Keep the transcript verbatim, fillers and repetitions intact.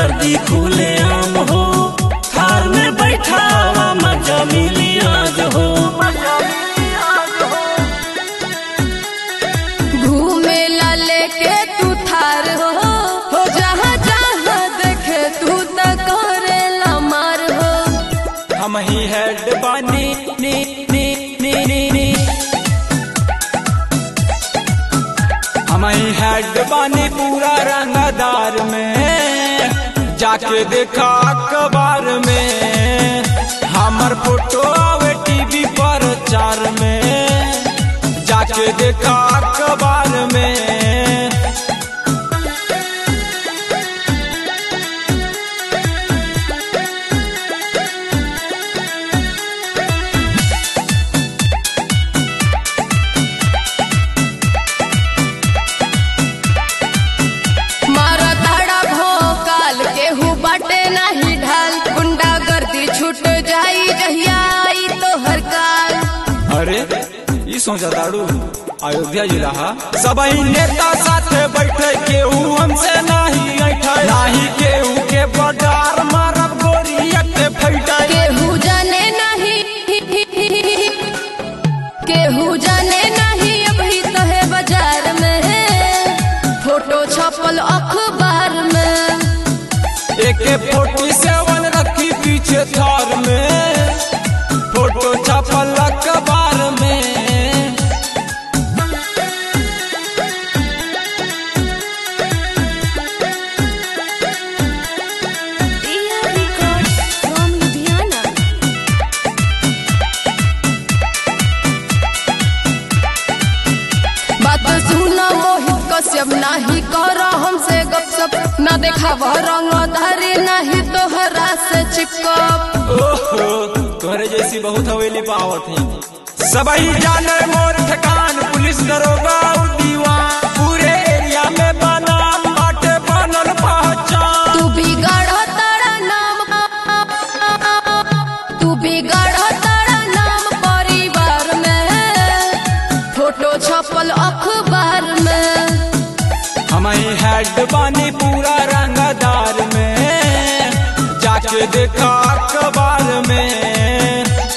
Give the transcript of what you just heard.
गर्दी खुले आम हो, थार में बैठा हवा मजा मिली आज हो। घूमे ला लेके तू थार हो, हो जहाँ जहाँ देखे तू तो करे ला मार हो। हम ही हेड बानी नी नी नी नी नी हम ही हेड बानी पूरा रंगदार में, जाके देखा अखबार में हमर फोटो आवे टीवी पर चार में, जाके देखा अखबार में। छूट जाई जहिया आई तो हर काल। अरे ये सोचा दारू अयोध्या जिला सबही नेता साथे बैठे, केहू हमसे नहीं ऐठे, नहीं केहू के बडार मारब गोरिया के फैटे। केहू जाने नहीं केहू जाने नहीं अभी तो है बाजार में, फोटो छपल अखबार में। एक फोर्टी सेवन रखी पीछे थार में, फोटो छपल अखबार में। बात सुना मोहित कश्यप, नाही करो हमसे गपसप, न देखावा रंग धारी नहीं तोहरा से चिपकप। ओहो तोहरे जैसी बहुत हवेली पावत है, सबही जाने मोर ठिकान, पुलिस दरोगा और दीवान, पूरे एरिया में बना बाटे बनल पहचान। तू बिगाड़ तारा नाम, तू बिगाड़ तारा नाम परिवार में, फोटो छपल अखबार में। हम ही हेड बानी पूरा रंगदार में, जाके देखा अखबार में।